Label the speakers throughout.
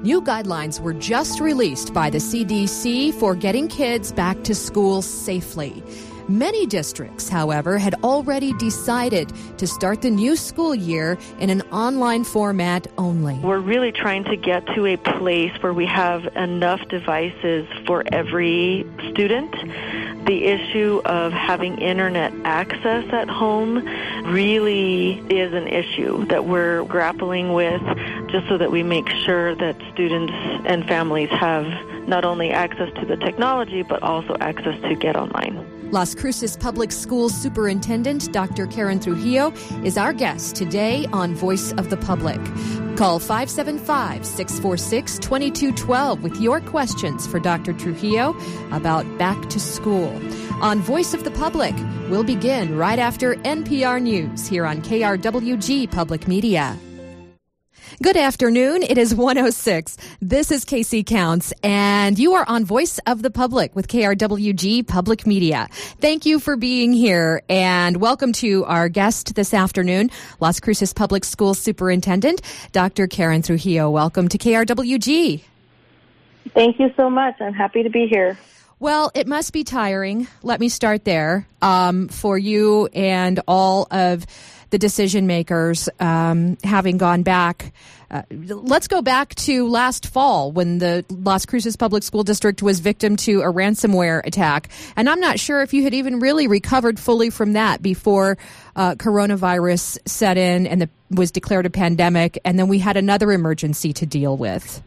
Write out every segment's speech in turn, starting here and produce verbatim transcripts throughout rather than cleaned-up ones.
Speaker 1: New guidelines were just released by the C D C for getting kids back to school safely. Many districts, however, had already decided to start the new school year in an online format only.
Speaker 2: We're really trying to get to a place where we have enough devices for every student. The issue of having internet access at home really is an issue that we're grappling with, just so that we make sure that students and families have not only access to the technology, but also access to get online.
Speaker 1: Las Cruces Public Schools Superintendent Doctor Karen Trujillo is our guest today on Voice of the Public. Call five seven five, six four six, two two one two with your questions for Doctor Trujillo about back to school. On Voice of the Public, we'll begin right after N P R News here on K R W G Public Media. Good afternoon. It is one oh six. This is K C Counts, and you are on Voice of the Public with K R W G Public Media. Thank you for being here, and welcome to our guest this afternoon, Las Cruces Public Schools Superintendent, Doctor Karen Trujillo. Welcome to K R W G.
Speaker 2: Thank you so much. I'm happy to be here.
Speaker 1: Well, it must be tiring. Let me start there um, for you and all of the decision makers um, having gone back. Uh, let's go back to last fall when the Las Cruces Public School District was victim to a ransomware attack. And I'm not sure if you had even really recovered fully from that before uh, coronavirus set in and the, was declared a pandemic. And then we had another emergency to deal with.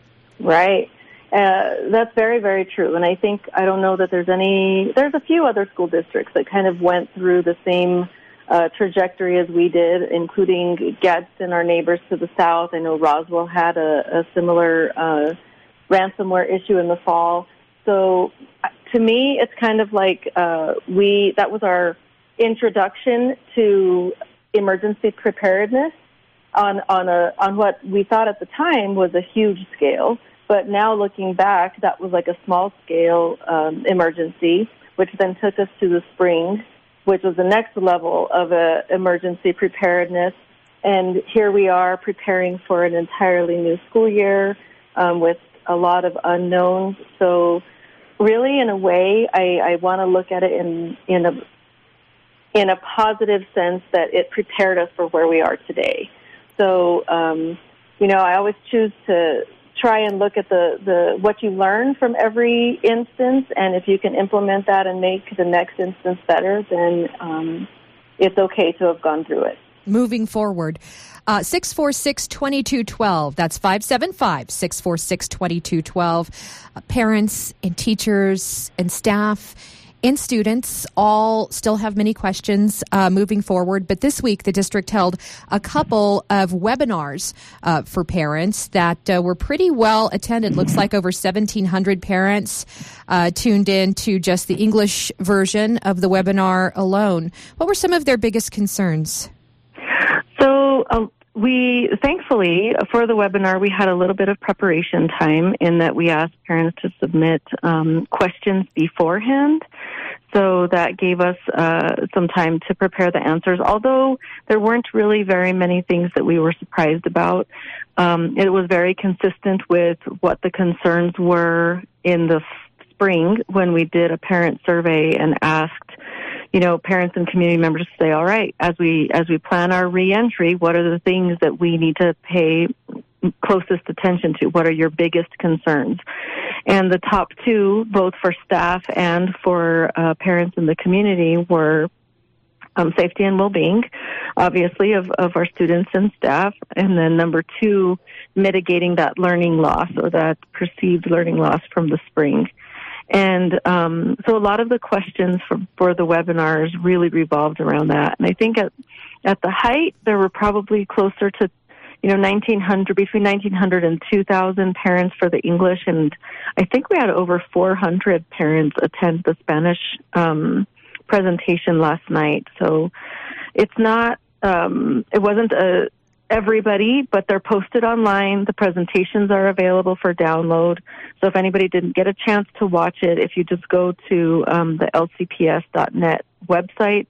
Speaker 2: Right. Uh, that's very, very true. And I think, I don't know that there's any, there's a few other school districts that kind of went through the same Uh, trajectory as we did, including Gadsden, our neighbors to the south. I know Roswell had a, a similar uh, ransomware issue in the fall. So to me, it's kind of like uh, we, that was our introduction to emergency preparedness on, on, a, on what we thought at the time was a huge scale. But now looking back, that was like a small scale um, emergency, which then took us to the spring, which was the next level of a emergency preparedness. And here we are preparing for an entirely new school year um, with a lot of unknowns. So really, in a way, I, I want to look at it in, in, a, in a positive sense that it prepared us for where we are today. So, um, you know, I always choose to try and look at the, the what you learn from every instance, and if you can implement that and make the next instance better, then um, it's okay to have gone through it.
Speaker 1: Moving forward, uh, six four six, two two one two. That's five seven five, six four six, two two one two. Uh, parents and teachers and staff and students all still have many questions uh, moving forward. But this week, the district held a couple of webinars uh, for parents that uh, were pretty well attended. Looks like over seventeen hundred parents uh, tuned in to just the English version of the webinar alone. What were some of their biggest concerns?
Speaker 2: So uh, we, thankfully, for the webinar, we had a little bit of preparation time in that we asked parents to submit um, questions beforehand. So that gave us uh, some time to prepare the answers. Although there weren't really very many things that we were surprised about, um, it was very consistent with what the concerns were in the spring when we did a parent survey and asked, you know, parents and community members to say, all right, as we as we plan our reentry, what are the things that we need to pay closest attention to? What are your biggest concerns? And the top two, both for staff and for uh, parents in the community, were um, safety and well-being, obviously, of, of our students and staff. And then number two, mitigating that learning loss or that perceived learning loss from the spring. And um, so a lot of the questions for, for the webinars really revolved around that. And I think at, at the height, there were probably closer to you know, nineteen hundred, between nineteen hundred and two thousand parents for the English, and I think we had over four hundred parents attend the Spanish um, presentation last night. So it's not, um, it wasn't a, everybody, but they're posted online. The presentations are available for download. So if anybody didn't get a chance to watch it, if you just go to um, the L C P S dot net website,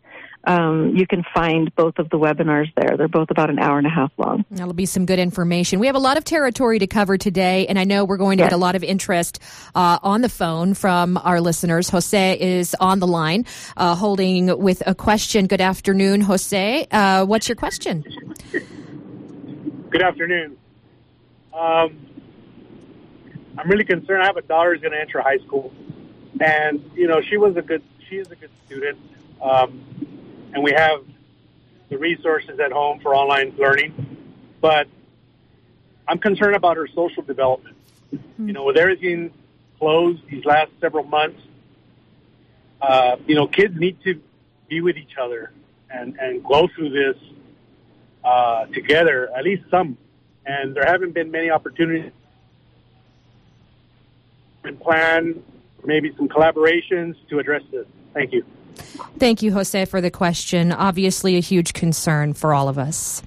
Speaker 2: um, you can find both of the webinars there. They're both about an hour and a half long.
Speaker 1: That'll be some good information. We have a lot of territory to cover today, and I know we're going to
Speaker 2: yes.
Speaker 1: get a lot of interest uh, on the phone from our listeners. Jose is on the line, uh, holding with a question. Good afternoon, Jose. Uh, what's your question?
Speaker 3: Good afternoon. Um, I'm really concerned. I have a daughter who's going to enter high school, and you know she was a good. She is a good student. Um, and we have the resources at home for online learning, but I'm concerned about her social development. Mm-hmm. You know, with everything closed these last several months, uh, you know, kids need to be with each other and, and go through this uh, together, at least some. And there haven't been many opportunities to plan, maybe some collaborations to address this. Thank you.
Speaker 1: Thank you, Jose, for the question. Obviously a huge concern for all of us.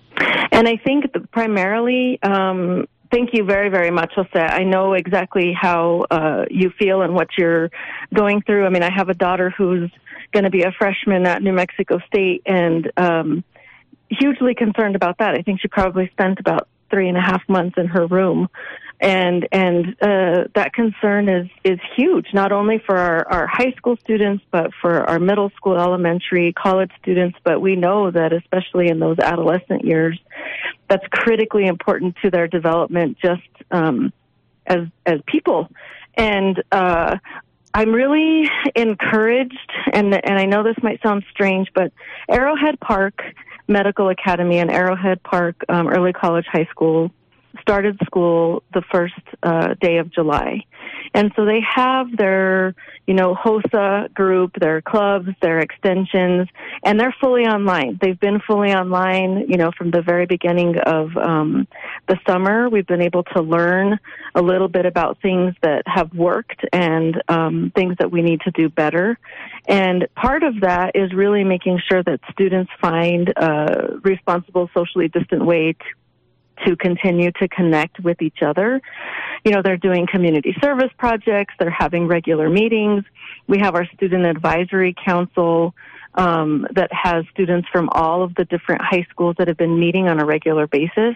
Speaker 2: And I think that primarily, um, thank you very, very much, Jose. I know exactly how uh, you feel and what you're going through. I mean, I have a daughter who's going to be a freshman at New Mexico State, and um, hugely concerned about that. I think she probably spent about three and a half months in her room. And and uh, that concern is, is huge, not only for our, our high school students, but for our middle school, elementary, college students. But we know that especially in those adolescent years, that's critically important to their development just um, as as people. And uh, I'm really encouraged, and and I know this might sound strange, but Arrowhead Park Medical Academy and Arrowhead Park um, Early College High School started school the first uh, day of July. And so they have their, you know, HOSA group, their clubs, their extensions, and they're fully online. They've been fully online, you know, from the very beginning of um, the summer. We've been able to learn a little bit about things that have worked and um, things that we need to do better. And part of that is really making sure that students find a responsible, socially distant way to to continue to connect with each other. You know, they're doing community service projects. They're having regular meetings. We have our student advisory council um, that has students from all of the different high schools that have been meeting on a regular basis.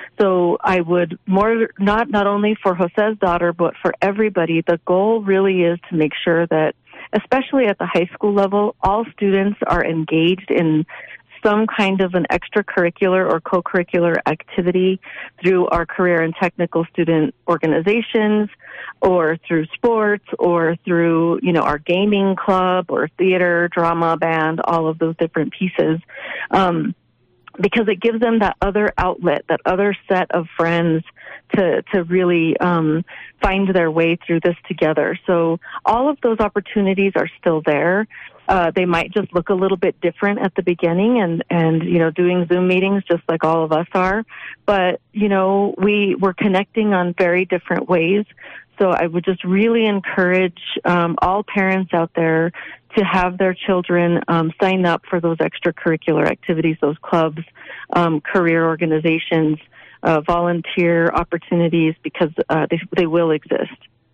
Speaker 2: So I would more, not, not only for Jose's daughter, but for everybody, the goal really is to make sure that, especially at the high school level, all students are engaged in some kind of an extracurricular or co-curricular activity through our career and technical student organizations, or through sports, or through, you know, our gaming club, or theater, drama, band, all of those different pieces. Um, because it gives them that other outlet, that other set of friends to, to really um, find their way through this together. So all of those opportunities are still there. Uh, they might just look a little bit different at the beginning, and, and, you know, doing Zoom meetings just like all of us are. But, you know, we, we're connecting on very different ways. So I would just really encourage um, all parents out there to have their children um, sign up for those extracurricular activities, those clubs, um, career organizations, uh, volunteer opportunities, because uh, they, they will exist.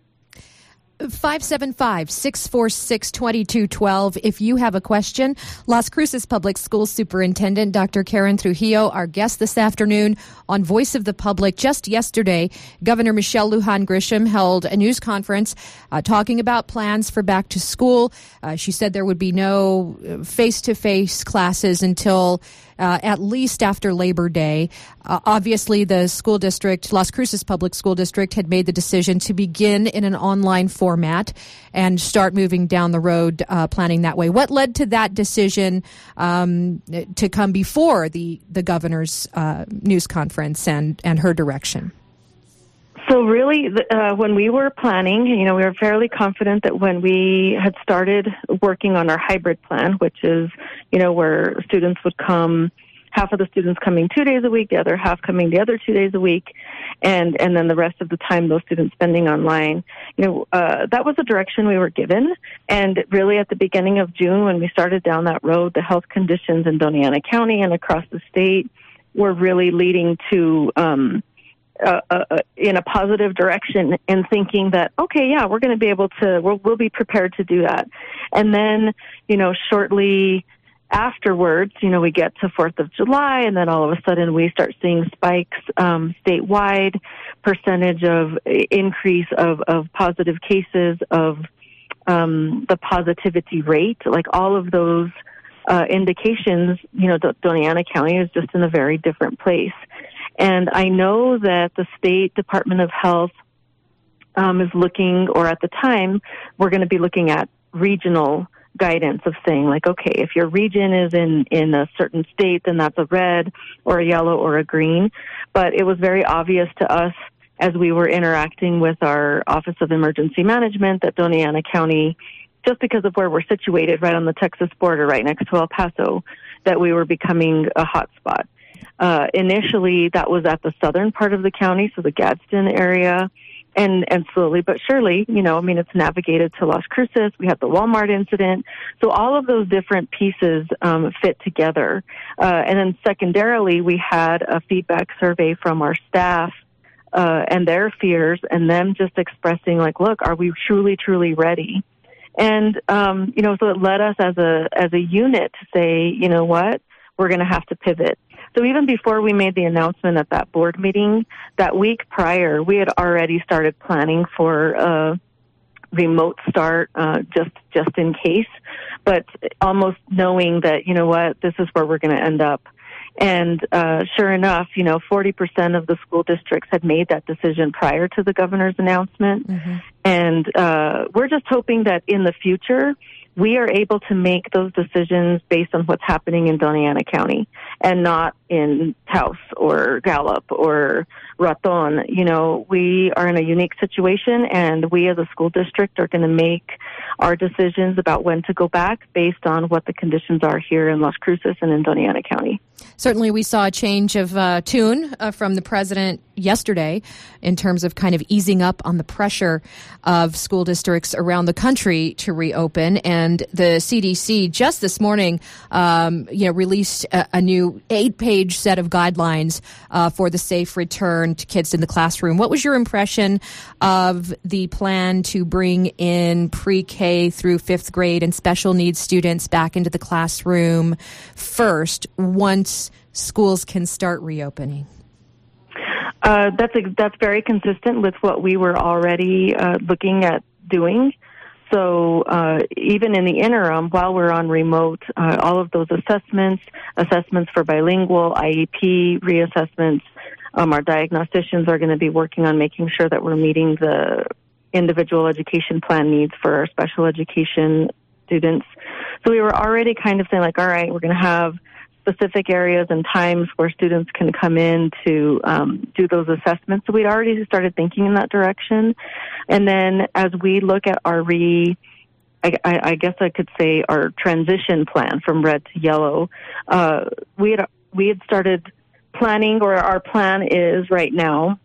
Speaker 1: five seven five, six four six, two two one two. If you have a question, Las Cruces Public Schools Superintendent Doctor Karen Trujillo, our guest this afternoon on Voice of the Public. Just yesterday, Governor Michelle Lujan Grisham held a news conference uh, talking about plans for back to school. Uh, she said there would be no face-to-face classes until Uh, at least after Labor Day. Uh, obviously, the school district, Las Cruces Public School District, had made the decision to begin in an online format and start moving down the road, uh, planning that way. What led to that decision um, to come before the, the governor's uh, news conference and, and her direction?
Speaker 2: So really, uh, when we were planning, you know, we were fairly confident that when we had started working on our hybrid plan, which is, you know, where students would come, half of the students coming two days a week, the other half coming the other two days a week, and, and then the rest of the time those students spending online. You know, uh, that was the direction we were given. And really at the beginning of June, when we started down that road, the health conditions in Doña Ana County and across the state were really leading to um Uh, uh, in a positive direction, and thinking that, okay, yeah, we're going to be able to, we'll, we'll be prepared to do that. And then, you know, shortly afterwards, you know, we get to fourth of July, and then all of a sudden we start seeing spikes um, statewide, percentage of increase of, of positive cases, of um, the positivity rate, like all of those uh, indications, you know, Doña Ana County is just in a very different place. And I know that the State Department of Health um, is looking, or at the time, we're going to be looking at regional guidance of saying, like, okay, if your region is in, in a certain state, then that's a red or a yellow or a green. But it was very obvious to us as we were interacting with our Office of Emergency Management that Doña Ana County, just because of where we're situated, right on the Texas border, right next to El Paso, that we were becoming a hot spot. Uh, initially, that was at the southern part of the county, so the Gadsden area. And, and slowly but surely, you know, I mean, it's navigated to Las Cruces. We had the Walmart incident. So all of those different pieces um, fit together. Uh, and then secondarily, we had a feedback survey from our staff uh, and their fears, and them just expressing, like, look, are we truly, truly ready? And, um, you know, so it led us as a as a unit to say, you know what, we're going to have to pivot. So even before we made the announcement at that board meeting, that week prior, we had already started planning for a remote start, uh, just just in case, but almost knowing that, you know what, this is where we're going to end up. And uh, sure enough, you know, forty percent of the school districts had made that decision prior to the governor's announcement. Mm-hmm. And uh, we're just hoping that in the future, we are able to make those decisions based on what's happening in Doña Ana County and not in Taos or Gallup or Raton. You know, we are in a unique situation, and we as a school district are going to make our decisions about when to go back based on what the conditions are here in Las Cruces and in Doña Ana County.
Speaker 1: Certainly, we saw a change of uh, tune uh, from the president yesterday in terms of kind of easing up on the pressure of school districts around the country to reopen. And the C D C just this morning, um, you know, released a, a new eight-page set of guidelines uh, for the safe return to kids in the classroom. What was your impression of the plan to bring in pre-K through fifth grade and special needs students back into the classroom first, once schools can start reopening?
Speaker 2: Uh, that's a, that's very consistent with what we were already uh, looking at doing. So uh, even in the interim, while we're on remote, uh, all of those assessments, assessments for bilingual, I E P, reassessments, um, our diagnosticians are going to be working on making sure that we're meeting the individual education plan needs for our special education students. So we were already kind of saying, like, all right, we're going to have specific areas and times where students can come in to um, do those assessments. So we'd already started thinking in that direction. And then as we look at our re, I, I, I guess I could say our transition plan from red to yellow, uh, we had we had started planning, or our plan is right now,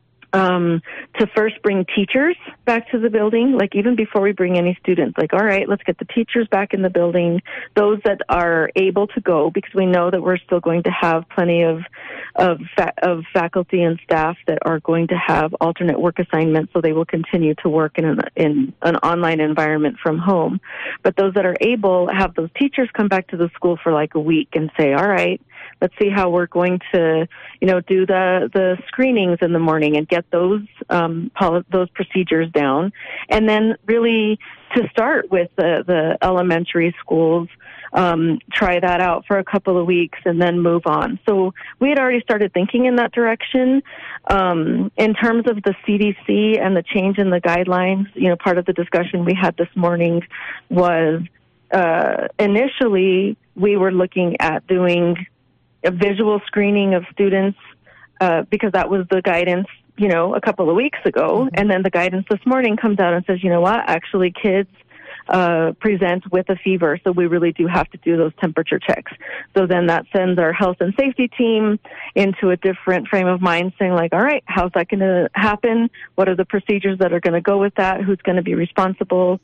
Speaker 2: Um, to first bring teachers back to the building, like even before we bring any students, like, all right, let's get the teachers back in the building, those that are able to go, because we know that we're still going to have plenty of of, fa- of faculty and staff that are going to have alternate work assignments, so they will continue to work in an, in an online environment from home. But those that are able, have those teachers come back to the school for like a week and say, all right, let's see how we're going to, you know, do the, the screenings in the morning and get those um, poli- those procedures down. And then really to start with the, the elementary schools, um, try that out for a couple of weeks and then move on. So we had already started thinking in that direction. Um, in terms of the C D C and the change in the guidelines, you know, part of the discussion we had this morning was uh, initially we were looking at doing a visual screening of students uh, because that was the guidance, you know, a couple of weeks ago. Mm-hmm. And then the guidance this morning comes out and says, you know what, actually kids uh, present with a fever, so we really do have to do those temperature checks. So then that sends our health and safety team into a different frame of mind, saying like, all right, how's that going to happen? What are the procedures that are going to go with that? Who's going to be responsible?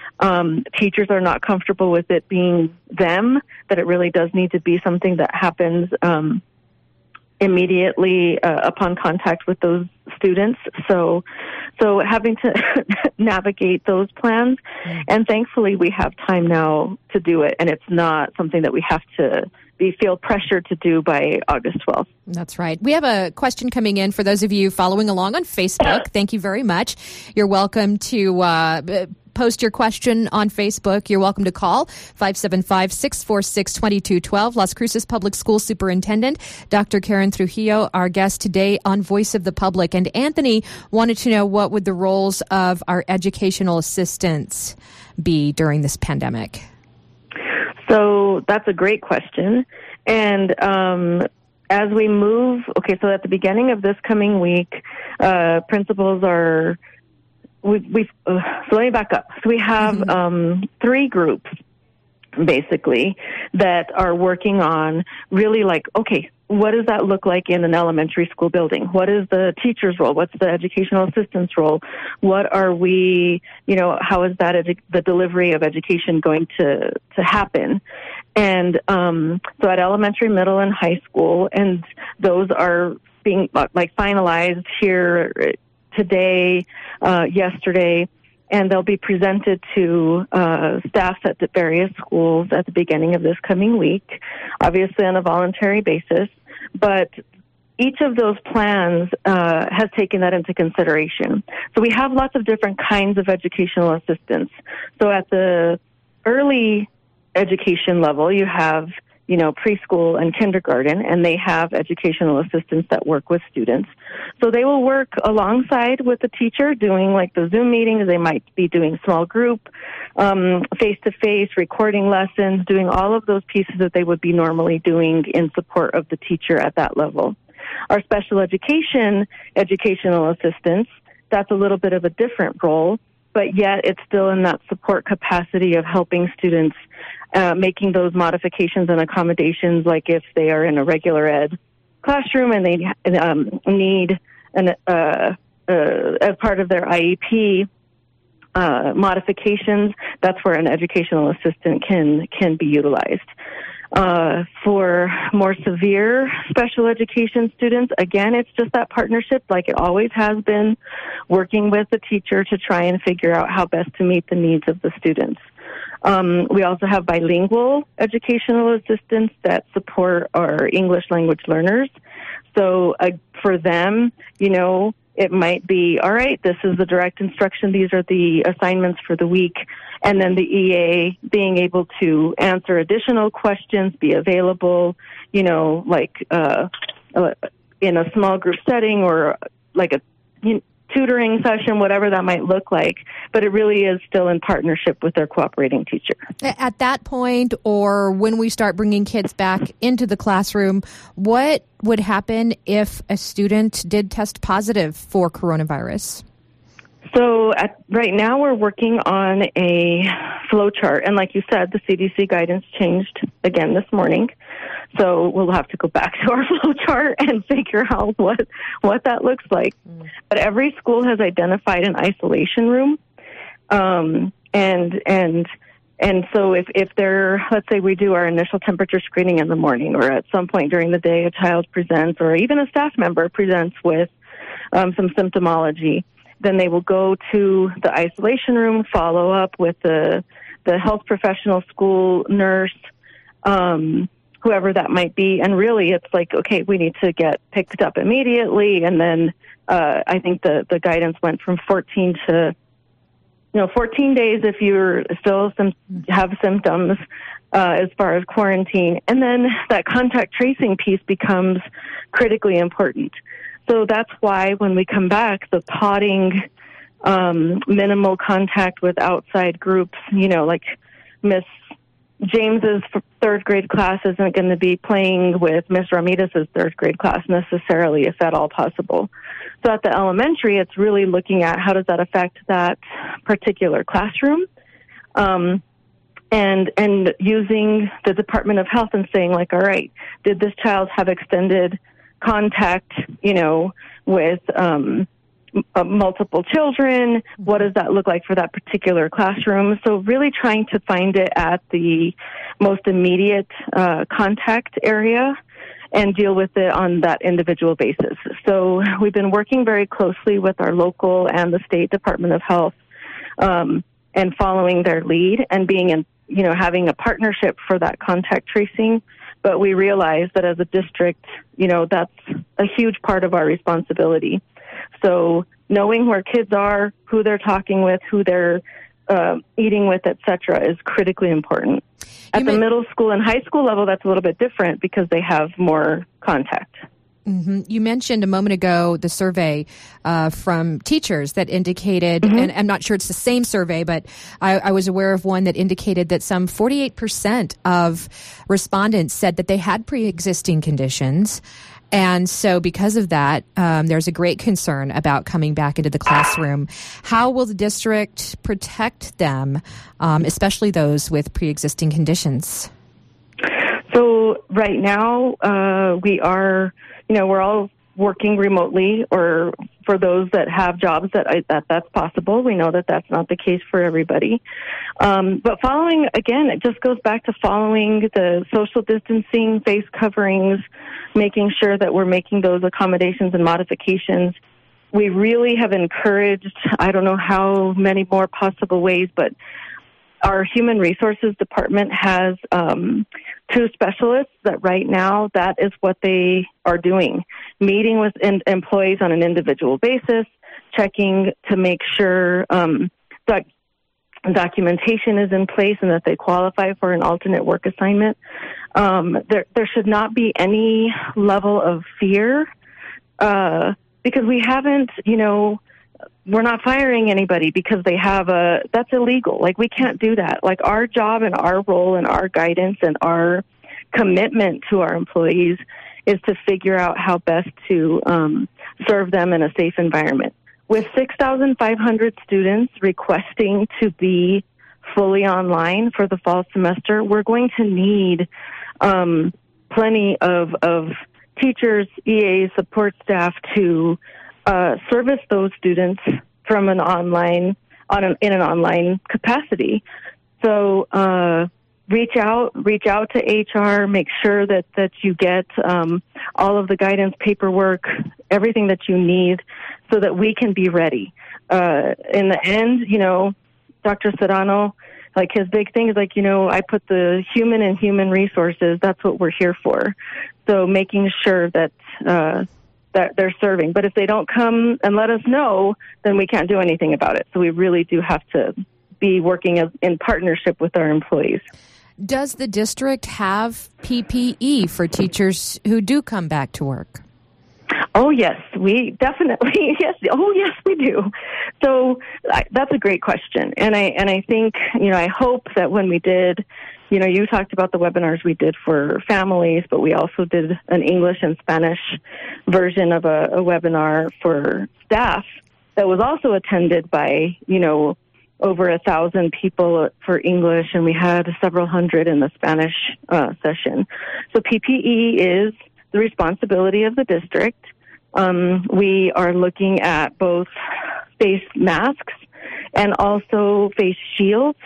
Speaker 2: Um, teachers are not comfortable with it being them, that it really does need to be something that happens um, immediately uh, upon contact with those students. So, so having to navigate those plans, and thankfully we have time now to do it, and it's not something that we have to be feel pressured to do by August twelfth.
Speaker 1: That's right. We have a question coming in for those of you following along on Facebook. Thank you very much. You're welcome to uh, post your question on Facebook. You're welcome to call five seven five, six four six, two two one two. Las Cruces Public School Superintendent Doctor Karen Trujillo, our guest today on Voice of the Public. And Anthony wanted to know, what would the roles of our educational assistants be during this pandemic?
Speaker 2: So that's a great question. And um, as we move, okay, so at the beginning of this coming week, uh, principals are, we've, we've uh, so let me back up. So we have mm-hmm. um, three groups, basically, that are working on really like, okay, what does that look like in an elementary school building? What is the teacher's role? What's the educational assistant's role? What are we, you know, how is that edu- the delivery of education going to, to happen? And um, so at elementary, middle, and high school, and those are being like finalized here today, uh, yesterday, and they'll be presented to uh, staff at the various schools at the beginning of this coming week, obviously on a voluntary basis. But each of those plans uh, has taken that into consideration. So we have lots of different kinds of educational assistance. So at the early education level, you have, you know, preschool and kindergarten, and they have educational assistants that work with students. So they will work alongside with the teacher doing like the Zoom meetings. They might be doing small group, um, face-to-face, recording lessons, doing all of those pieces that they would be normally doing in support of the teacher at that level. Our special education educational assistants, that's a little bit of a different role, but yet it's still in that support capacity of helping students Uh, making those modifications and accommodations, like if they are in a regular ed classroom and they um, need an, uh, uh, as part of their I E P uh, modifications, that's where an educational assistant can can be utilized. Uh, for more severe special education students, again, it's just that partnership, like it always has been, working with the teacher to try and figure out how best to meet the needs of the students. Um, we also have bilingual educational assistants that support our English language learners. So uh, for them, you know, it might be, all right, this is the direct instruction. These are the assignments for the week. And then the E A being able to answer additional questions, be available, you know, like uh, uh, in a small group setting or like a you know, tutoring session, whatever that might look like, but it really is still in partnership with their cooperating teacher.
Speaker 1: At that point, or when we start bringing kids back into the classroom, what would happen if a student did test positive for coronavirus?
Speaker 2: So at, right now we're working on a flow chart, and like you said, the C D C guidance changed again this morning. So we'll have to go back to our flow chart and figure out what, what that looks like. Mm. But every school has identified an isolation room. Um, and, and, and so if, if they're, let's say we do our initial temperature screening in the morning, or at some point during the day, a child presents, or even a staff member presents with um, some symptomology, then they will go to the isolation room, follow up with the, the health professional, school nurse, um, whoever that might be. And really it's like, okay, we need to get picked up immediately. And then, uh, I think the, the guidance went from fourteen to, you know, fourteen days if you're still some, have symptoms, uh, as far as quarantine. And then that contact tracing piece becomes critically important. So that's why when we come back, the potting, um, minimal contact with outside groups, you know, like Miss James's third grade class isn't going to be playing with Miss Ramirez's third grade class necessarily, if at all possible. So at the elementary, it's really looking at how does that affect that particular classroom, um, and and using the Department of Health and saying like, all right, did this child have extended contact, you know, with um, uh, multiple children? What does that look like for that particular classroom? So really trying to find it at the most immediate uh, contact area and deal with it on that individual basis. So we've been working very closely with our local and the state Department of Health, um, and following their lead and being in, you know, having a partnership for that contact tracing. But we realize that as a district, you know, that's a huge part of our responsibility. So knowing where kids are, who they're talking with, who they're uh, eating with, et cetera, is critically important. At you the may- middle school and high school level, that's a little bit different because they have more contact.
Speaker 1: Mm-hmm. You mentioned a moment ago the survey uh, from teachers that indicated, mm-hmm. and I'm not sure it's the same survey, but I, I was aware of one that indicated that some forty-eight percent of respondents said that they had pre-existing conditions. And so because of that, um, there's a great concern about coming back into the classroom. How will the district protect them, um, especially those with pre-existing conditions?
Speaker 2: So right now, uh, we are, you know, we're all working remotely, or for those that have jobs that I, that that's possible. We know that that's not the case for everybody. Um, but following, again, it just goes back to following the social distancing, face coverings, making sure that we're making those accommodations and modifications. We really have encouraged, I don't know how many more possible ways, but our Human Resources Department has um, two specialists that right now that is what they are doing, meeting with in- employees on an individual basis, checking to make sure um, doc- documentation is in place and that they qualify for an alternate work assignment. Um, there, there should not be any level of fear uh, because we haven't, you know, we're not firing anybody because they have a, that's illegal. Like, we can't do that. Like, our job and our role and our guidance and our commitment to our employees is to figure out how best to um, serve them in a safe environment. With six thousand five hundred students requesting to be fully online for the fall semester, we're going to need um, plenty of, of teachers, E As, support staff to Uh, service those students from an online on an, in an online capacity. So uh, reach out, reach out to H R, make sure that that you get um, all of the guidance, paperwork, everything that you need, so that we can be ready. Uh, in the end, you know, Doctor Serrano, like, his big thing is like, you know, I put the human in human resources. That's what we're here for. So making sure that. Uh, that they're serving. But if they don't come and let us know, then we can't do anything about it. So we really do have to be working as, in partnership with our employees.
Speaker 1: Does the district have P P E for teachers who do come back to work?
Speaker 2: Oh, yes, we definitely, yes. Oh, yes, we do. So I, that's a great question. And I, and I think, you know, I hope that when we did, you know, you talked about the webinars we did for families, but we also did an English and Spanish version of a, a webinar for staff that was also attended by, you know, over a thousand people for English, and we had several hundred in the Spanish uh, session. So P P E is the responsibility of the district. Um, we are looking at both face masks and also face shields.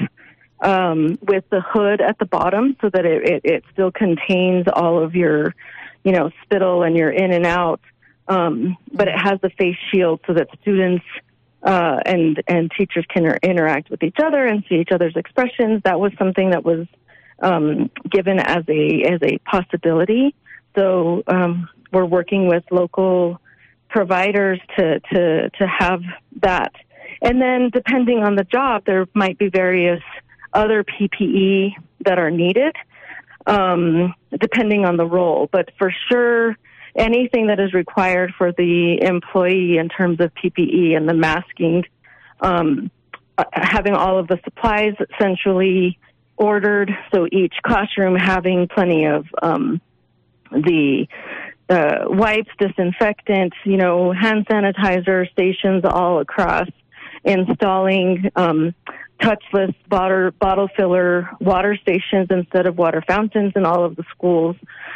Speaker 2: Um, with the hood at the bottom so that it, it, it still contains all of your, you know, spittle and your in and out. Um, but it has the face shield so that students uh, and and teachers can er- interact with each other and see each other's expressions. That was something that was um, given as a as a possibility. So um, we're working with local providers to, to to have that. And then depending on the job, there might be various other P P E that are needed, um, depending on the role. But for sure, anything that is required for the employee in terms of P P E and the masking, um, having all of the supplies centrally ordered, so each classroom having plenty of um, the uh, wipes, disinfectant, you know, hand sanitizer stations all across, installing um, touchless bottle, bottle filler water stations instead of water fountains in all of the schools,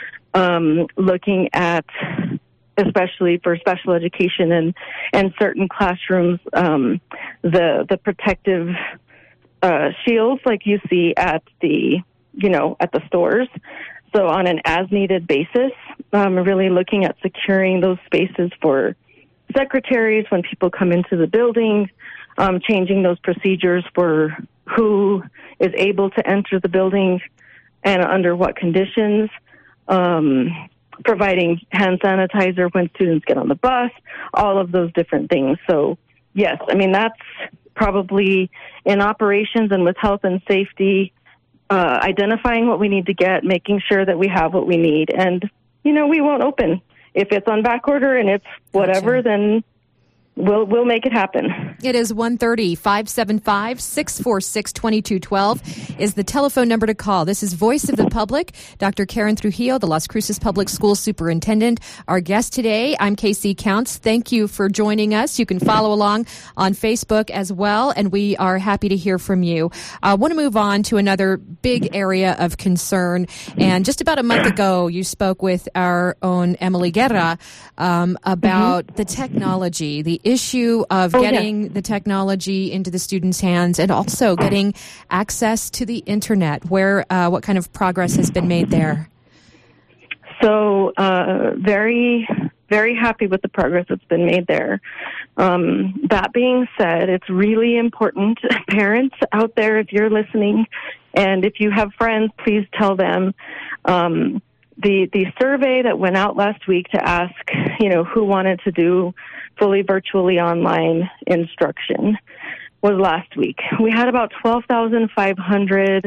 Speaker 2: um, looking at, especially for special education and, and certain classrooms, um, the the protective uh, shields like you see at the, you know, at the stores. So on an as-needed basis, um, really looking at securing those spaces for secretaries when people come into the building, um, changing those procedures for who is able to enter the building and under what conditions, um, providing hand sanitizer when students get on the bus, all of those different things. So, yes, I mean, that's probably in operations and with health and safety, uh, identifying what we need to get, making sure that we have what we need. And, you know, we won't open. If it's on back order and it's whatever, gotcha. then we'll we'll make it happen.
Speaker 1: It is one thirty, five seven five, six four six, two two one two is the telephone number to call. This is Voice of the Public. Doctor Karen Trujillo, the Las Cruces Public Schools Superintendent. Our guest today, I'm Casey Counts. Thank you for joining us. You can follow along on Facebook as well, and we are happy to hear from you. I want to move on to another big area of concern. And just about a month ago, you spoke with our own Emily Guerra um, about mm-hmm. the technology, the issue of oh, getting yeah. the technology into the students' hands and also getting access to the internet. Where, uh, what kind of progress has been made there?
Speaker 2: So, uh, very, very happy with the progress that's been made there. Um, that being said, it's really important, parents out there, if you're listening, and if you have friends, please tell them. Um, the the survey that went out last week to ask, you know, who wanted to do fully virtually online instruction was last week. We had about twelve thousand five hundred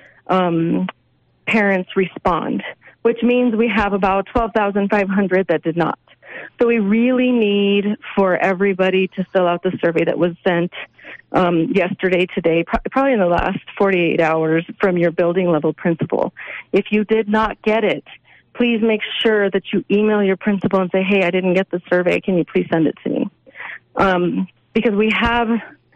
Speaker 2: um, parents respond, which means we have about twelve thousand five hundred that did not. So we really need for everybody to fill out the survey that was sent um, yesterday, today, pro- probably in the last forty-eight hours from your building level principal. If you did not get it, please make sure that you email your principal and say, hey, I didn't get the survey. Can you please send it to me? Um, because we have,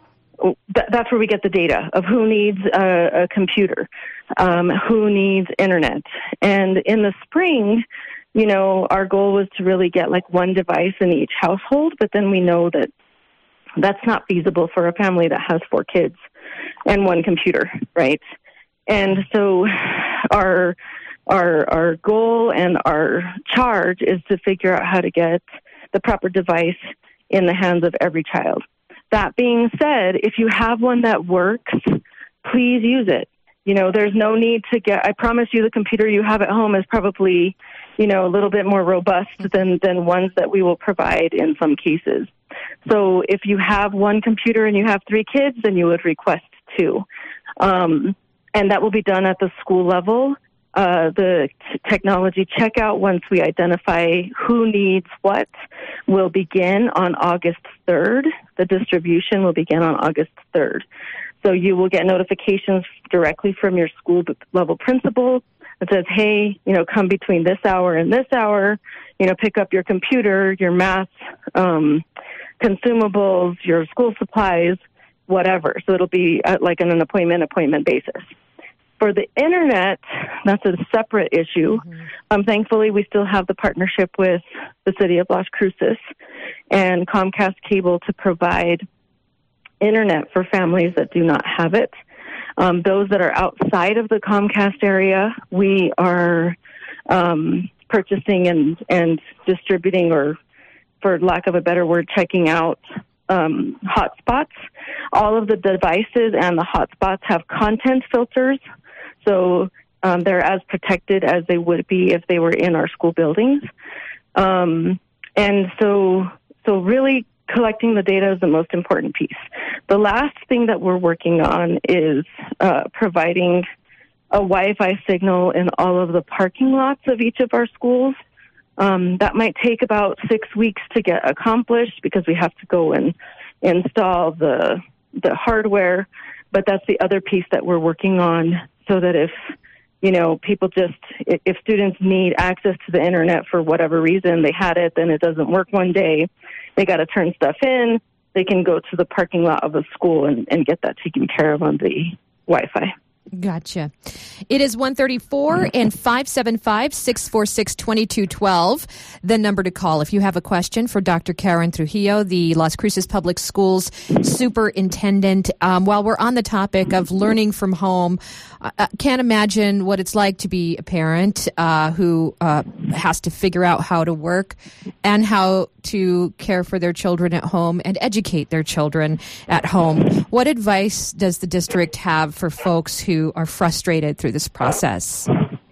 Speaker 2: th- that's where we get the data of who needs a, a computer, um, who needs internet. And in the spring, you know, our goal was to really get like one device in each household, but then we know that that's not feasible for a family that has four kids and one computer, right? And so our Our our goal and our charge is to figure out how to get the proper device in the hands of every child. That being said, if you have one that works, please use it. You know, there's no need to get, I promise you the computer you have at home is probably, you know, a little bit more robust than, than ones that we will provide in some cases. So if you have one computer and you have three kids, then you would request two. Um, and that will be done at the school level. Uh, the t- technology checkout, once we identify who needs what, will begin on August third. The distribution will begin on August third. So you will get notifications directly from your school level principal that says, hey, you know, come between this hour and this hour, you know, pick up your computer, your math, um, consumables, your school supplies, whatever. So it'll be at like on an appointment, appointment basis. For the internet, that's a separate issue. Mm-hmm. Um, thankfully, we still have the partnership with the city of Las Cruces and Comcast Cable to provide internet for families that do not have it. Um, those that are outside of the Comcast area, we are um, purchasing and, and distributing, or for lack of a better word, checking out um, hotspots. All of the devices and the hotspots have content filters. So um, they're as protected as they would be if they were in our school buildings. Um, and so so really collecting the data is the most important piece. The last thing that we're working on is uh, providing a Wi-Fi signal in all of the parking lots of each of our schools. Um, that might take about six weeks to get accomplished because we have to go and install the the hardware. But that's the other piece that we're working on, so that if, you know, people just, if students need access to the internet for whatever reason, they had it, then it doesn't work one day, they got to turn stuff in, they can go to the parking lot of the school and, and get that taken care of on the Wi-Fi.
Speaker 1: Gotcha. It is one thirty-four and five seven five, six four six, two two one two, the number to call if you have a question for Doctor Karen Trujillo, the Las Cruces Public Schools superintendent. Um, while we're on the topic of learning from home, I can't imagine what it's like to be a parent uh, who uh, has to figure out how to work and how to care for their children at home and educate their children at home. What advice does the district have for folks who are frustrated through this process?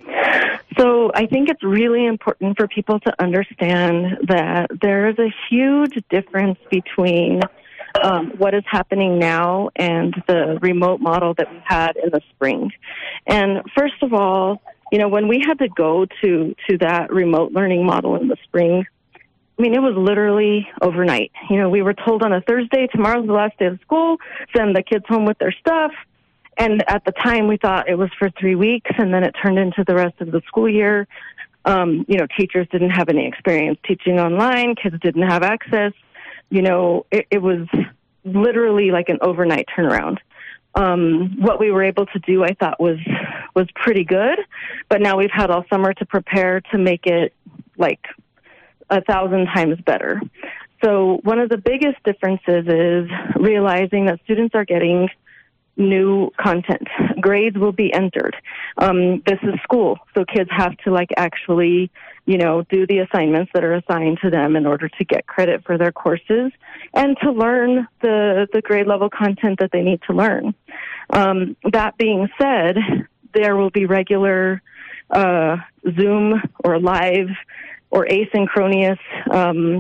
Speaker 2: So I think it's really important for people to understand that there is a huge difference between um, what is happening now and the remote model that we had in the spring. And first of all, you know, when we had to go to, to that remote learning model in the spring, I mean, it was literally overnight. You know, we were told on a Thursday, tomorrow's the last day of school, send the kids home with their stuff. And at the time, we thought it was for three weeks, and then it turned into the rest of the school year. Um, you know, teachers didn't have any experience teaching online. Kids didn't have access. You know, it, it was literally like an overnight turnaround. Um, what we were able to do, I thought, was was pretty good. But now we've had all summer to prepare to make it like a thousand times better. So one of the biggest differences is realizing that students are getting new content. Grades will be entered. Um, this is school, so kids have to like actually, you know, do the assignments that are assigned to them in order to get credit for their courses and to learn the, the grade level content that they need to learn. Um, that being said, there will be regular uh, Zoom or live or asynchronous um,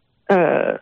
Speaker 2: uh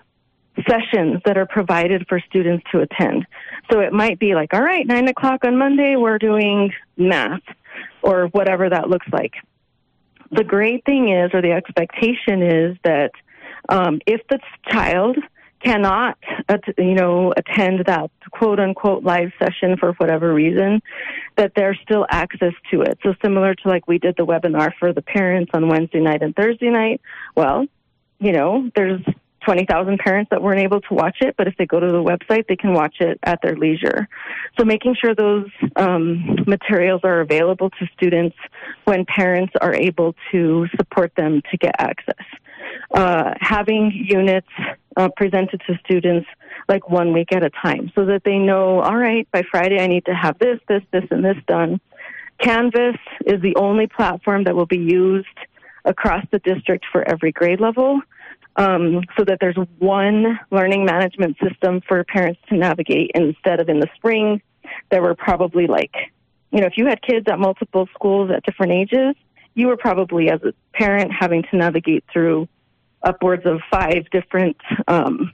Speaker 2: sessions that are provided for students to attend. So it might be like, all right, nine o'clock on Monday, we're doing math or whatever that looks like. The great thing is, or the expectation is that um, if the child cannot, uh, you know, attend that quote unquote live session for whatever reason, that there's still access to it. So similar to like we did the webinar for the parents on Wednesday night and Thursday night. Well, you know, there's twenty thousand parents that weren't able to watch it, but if they go to the website, they can watch it at their leisure. So making sure those um, materials are available to students when parents are able to support them to get access. Uh, having units uh, presented to students like one week at a time so that they know, all right, by Friday I need to have this, this, this, and this done. Canvas is the only platform that will be used across the district for every grade level. Um, so that there's one learning management system for parents to navigate instead of in the spring, there were probably like, you know, if you had kids at multiple schools at different ages, you were probably as a parent having to navigate through upwards of five different um,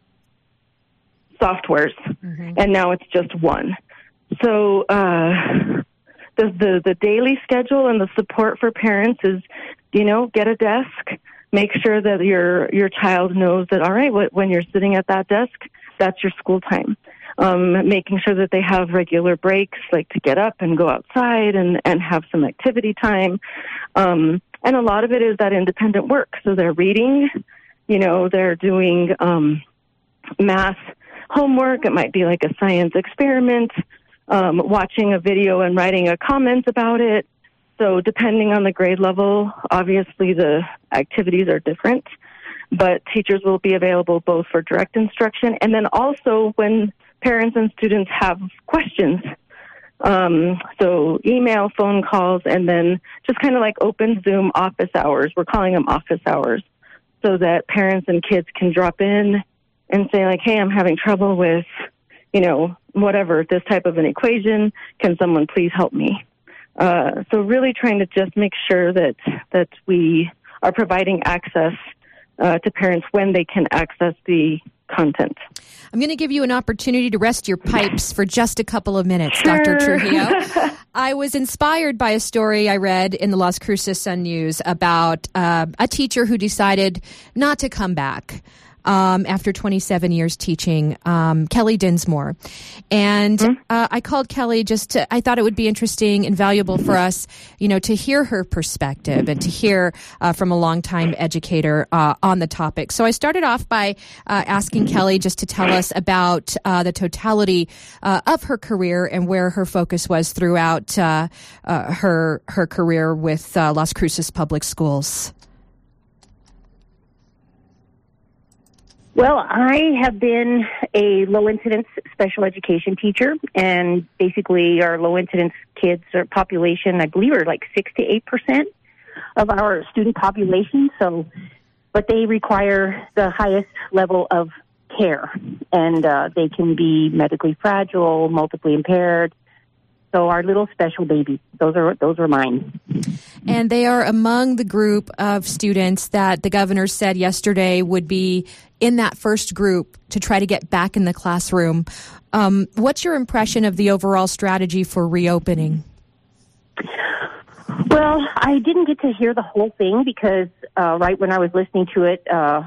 Speaker 2: softwares, mm-hmm. and now it's just one. So uh, the, the the daily schedule and the support for parents is, you know, get a desk. Make sure that your your child knows that, all right, when you're sitting at that desk, that's your school time. Um, making sure that they have regular breaks, like to get up and go outside and, and have some activity time. Um, and a lot of it is that independent work. So they're reading, you know, they're doing um, math homework. It might be like a science experiment, um, watching a video and writing a comment about it. So depending on the grade level, obviously the activities are different, but teachers will be available both for direct instruction and then also when parents and students have questions. Um, so email, phone calls, and then just kind of like open Zoom office hours. We're calling them office hours so that parents and kids can drop in and say like, hey, I'm having trouble with, you know, whatever, this type of an equation. Can someone please help me? Uh, so really trying to just make sure that that we are providing access uh, to parents when they can access the content.
Speaker 1: I'm going to give you an opportunity to rest your pipes for just a couple of minutes,
Speaker 2: sure.
Speaker 1: Doctor Trujillo. I was inspired by a story I read in the Las Cruces Sun News about uh, a teacher who decided not to come back. um, after twenty-seven years teaching, um, Kelly Dinsmore. And mm-hmm. uh, I called Kelly just to, I thought it would be interesting and valuable for us, you know, to hear her perspective and to hear uh, from a longtime educator uh, on the topic. So I started off by uh, asking Kelly just to tell us about uh, the totality uh, of her career and where her focus was throughout uh, uh, her her career with uh, Las Cruces Public Schools.
Speaker 4: Well, I have been a low-incidence special education teacher, and basically our low-incidence kids or population, I believe, are like six to eight percent of our student population. So, but they require the highest level of care, and uh, they can be medically fragile, multiply impaired. So our little special babies, those are those are mine.
Speaker 1: And they are among the group of students that the governor said yesterday would be in that first group to try to get back in the classroom. Um, what's your impression of the overall strategy for reopening?
Speaker 4: Well, I didn't get to hear the whole thing because uh, right when I was listening to it, uh,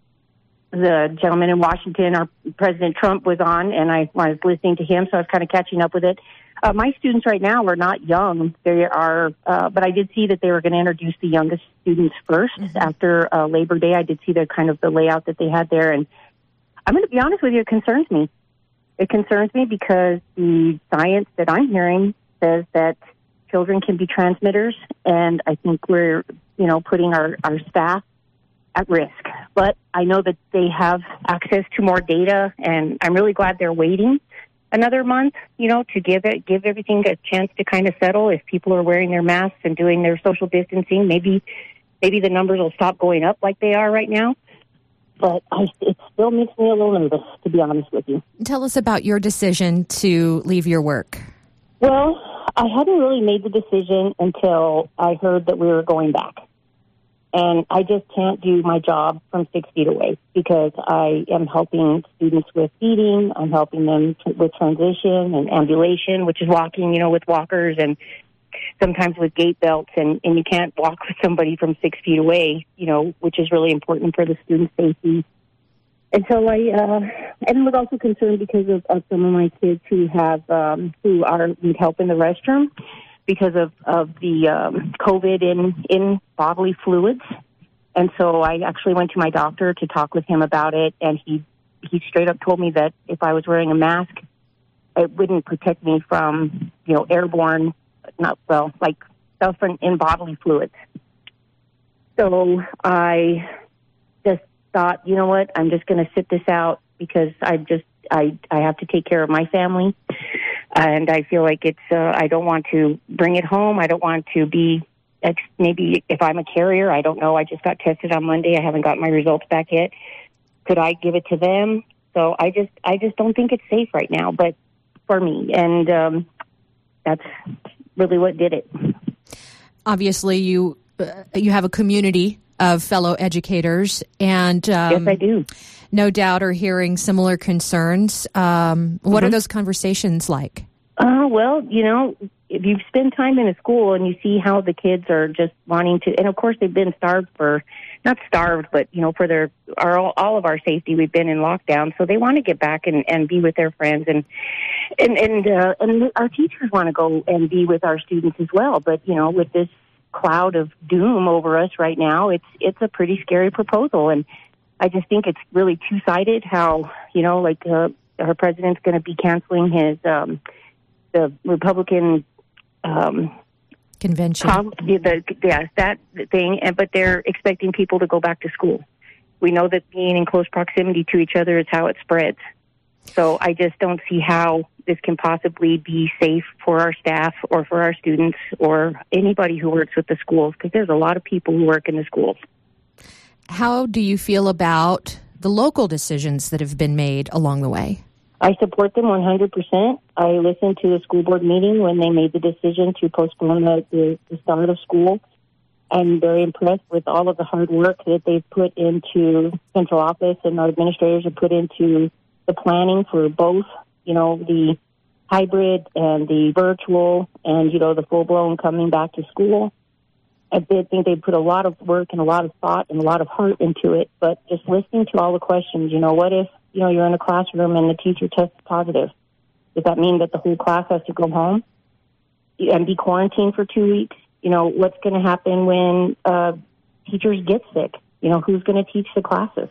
Speaker 4: the gentleman in Washington, our President Trump, was on, and I, I was listening to him, so I was kind of catching up with it. Uh, my students right now are not young. They are, uh, but I did see that they were going to introduce the youngest students first mm-hmm. after uh, Labor Day. I did see the kind of the layout that they had there, and I'm going to be honest with you, it concerns me. It concerns me because the science that I'm hearing says that children can be transmitters, and I think we're, you know, putting our, our staff at risk. But I know that they have access to more data, and I'm really glad they're waiting another month, you know, to give it, give everything a chance to kind of settle. If people are wearing their masks and doing their social distancing, maybe, maybe the numbers will stop going up like they are right now. But I, it still makes me a little nervous, to be honest with you.
Speaker 1: Tell us about your decision to leave your work.
Speaker 4: Well, I hadn't really made the decision until I heard that we were going back. And I just can't do my job from six feet away because I am helping students with feeding. I'm helping them t- with transition and ambulation, which is walking, you know, with walkers and sometimes with gait belts. And, and you can't walk with somebody from six feet away, you know, which is really important for the student safety. And so I, uh, and was also concerned because of, of some of my kids who have, um, who are, need help in the restroom because of, of the um, COVID in, in bodily fluids. And so I actually went to my doctor to talk with him about it, and he, he straight up told me that if I was wearing a mask, it wouldn't protect me from, you know, airborne, not, well, like stuff in, in bodily fluids. So I just thought, you know what, I'm just going to sit this out because I just, I, I have to take care of my family. And I feel like it's, uh, I don't want to bring it home. I don't want to be, ex- maybe if I'm a carrier, I don't know. I just got tested on Monday. I haven't gotten my results back yet. Could I give it to them? So I just, I just don't think it's safe right now, but for me. And um, that's really what did it.
Speaker 1: Obviously, you, uh, you have a community of fellow educators, and um,
Speaker 4: yes, I do.
Speaker 1: No doubt are hearing similar concerns. Um, what mm-hmm. are those conversations like?
Speaker 4: Uh, well, you know, if you spend time in a school and you see how the kids are just wanting to, and of course they've been starved for, not starved, but, you know, for their, our, all of our safety, we've been in lockdown, so they want to get back and, and be with their friends, and and and, uh, and our teachers want to go and be with our students as well. But, you know, with this cloud of doom over us right now, it's it's a pretty scary proposal, and I just think it's really two-sided how, you know, like uh, our president's going to be canceling his, um, the Republican um,
Speaker 1: convention.
Speaker 4: Com- the, the, yeah, that thing, and but they're expecting people to go back to school. We know that being in close proximity to each other is how it spreads. So I just don't see how this can possibly be safe for our staff or for our students or anybody who works with the schools, because there's a lot of people who work in the schools.
Speaker 1: How do you feel about the local decisions that have been made along the way?
Speaker 4: I support them one hundred percent. I listened to the school board meeting when they made the decision to postpone the, the, the start of school. I'm very impressed with all of the hard work that they've put into central office and our administrators have put into the planning for both, you know, the hybrid and the virtual and, you know, the full-blown coming back to school. I did think they put a lot of work and a lot of thought and a lot of heart into it, but just listening to all the questions, you know, what if, you know, you're in a classroom and the teacher tests positive? Does that mean that the whole class has to go home and be quarantined for two weeks? You know, what's going to happen when uh, teachers get sick? You know, who's going to teach the classes?